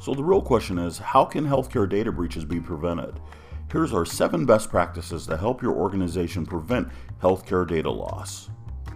So the real question is, how can healthcare data breaches be prevented? Here's our 7 best practices to help your organization prevent healthcare data loss.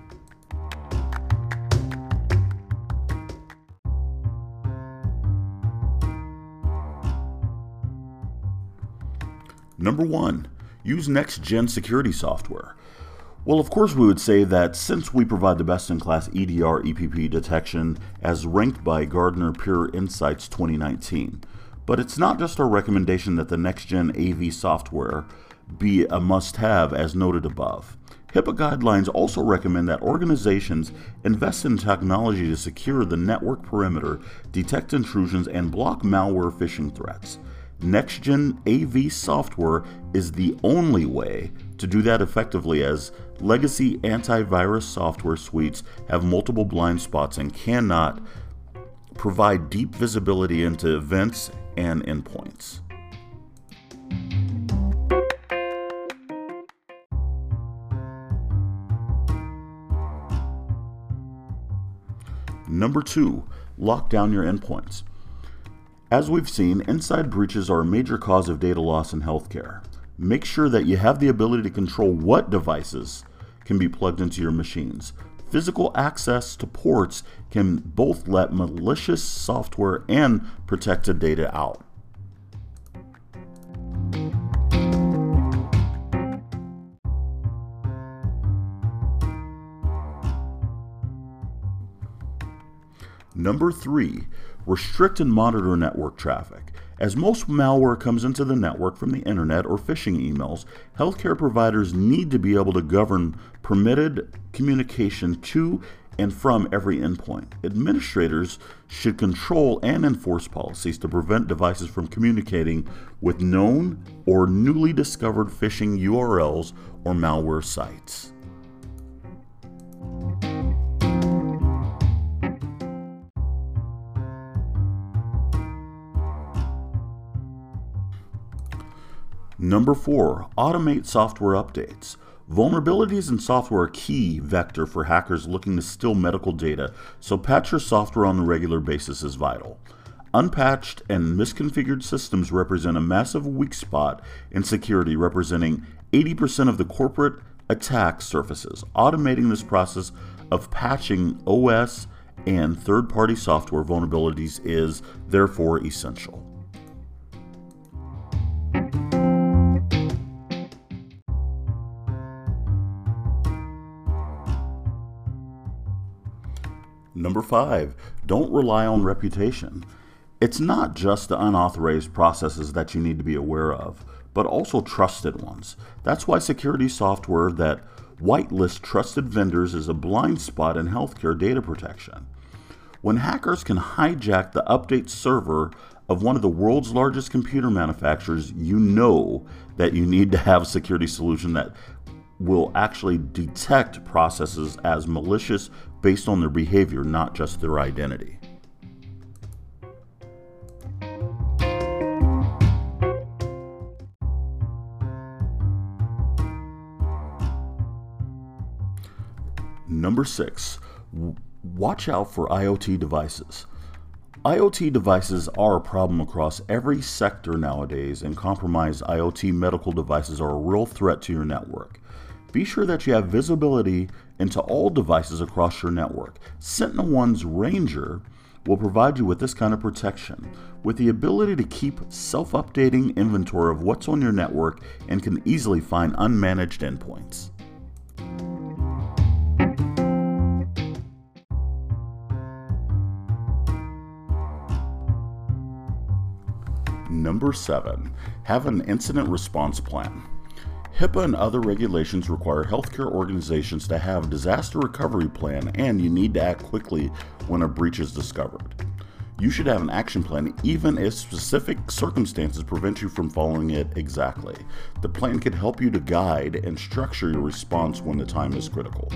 Number 1, use next-gen security software. Well, of course, we would say that since we provide the best-in-class EDR EPP detection as ranked by Gartner Peer Insights 2019, but it's not just our recommendation that the next-gen AV software be a must-have as noted above. HIPAA guidelines also recommend that organizations invest in technology to secure the network perimeter, detect intrusions, and block malware phishing threats. Next-gen AV software is the only way to do that effectively, as legacy antivirus software suites have multiple blind spots and cannot provide deep visibility into events and endpoints. Number 2, lock down your endpoints. As we've seen, inside breaches are a major cause of data loss in healthcare. Make sure that you have the ability to control what devices can be plugged into your machines. Physical access to ports can both let malicious software and protected data out. Number 3, restrict and monitor network traffic. As most malware comes into the network from the internet or phishing emails, healthcare providers need to be able to govern permitted communication to and from every endpoint. Administrators should control and enforce policies to prevent devices from communicating with known or newly discovered phishing URLs or malware sites. Number 4, automate software updates. Vulnerabilities in software are a key vector for hackers looking to steal medical data, so patch your software on a regular basis is vital. Unpatched and misconfigured systems represent a massive weak spot in security, representing 80% of the corporate attack surfaces. Automating this process of patching OS and third-party software vulnerabilities is therefore essential. Number 5, don't rely on reputation. It's not just the unauthorized processes that you need to be aware of, but also trusted ones. That's why security software that whitelist trusted vendors is a blind spot in healthcare data protection. When hackers can hijack the update server of one of the world's largest computer manufacturers, you know that you need to have a security solution that will actually detect processes as malicious based on their behavior, not just their identity. Number 6, watch out for IoT devices. IoT devices are a problem across every sector nowadays, and compromised IoT medical devices are a real threat to your network. Be sure that you have visibility into all devices across your network. SentinelOne's Ranger will provide you with this kind of protection, with the ability to keep self-updating inventory of what's on your network and can easily find unmanaged endpoints. Number 7, have an incident response plan. HIPAA and other regulations require healthcare organizations to have a disaster recovery plan, and you need to act quickly when a breach is discovered. You should have an action plan even if specific circumstances prevent you from following it exactly. The plan can help you to guide and structure your response when the time is critical.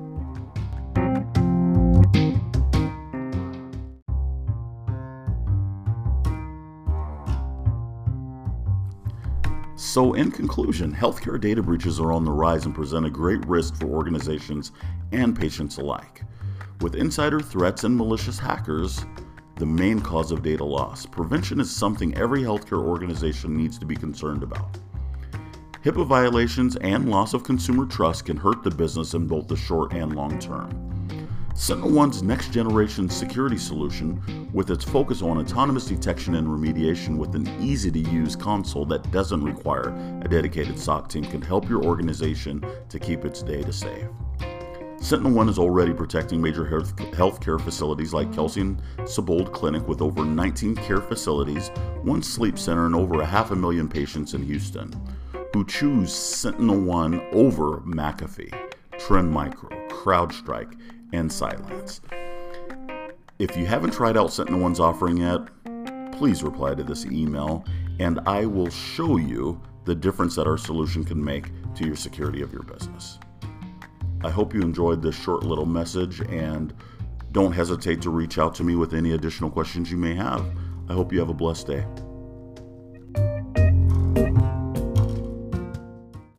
So in conclusion, healthcare data breaches are on the rise and present a great risk for organizations and patients alike. With insider threats and malicious hackers, the main cause of data loss. Prevention is something every healthcare organization needs to be concerned about. HIPAA violations and loss of consumer trust can hurt the business in both the short and long term. SentinelOne's next-generation security solution, with its focus on autonomous detection and remediation with an easy-to-use console that doesn't require a dedicated SOC team, can help your organization to keep its data safe. SentinelOne is already protecting major healthcare facilities like Kelsey Sebold Clinic with over 19 care facilities, one sleep center, and over 500,000 patients in Houston who choose SentinelOne over McAfee, Trend Micro, CrowdStrike, and Cylance. If you haven't tried out SentinelOne's offering yet, please reply to this email and I will show you the difference that our solution can make to your security of your business. I hope you enjoyed this short little message, and don't hesitate to reach out to me with any additional questions you may have. I hope you have a blessed day.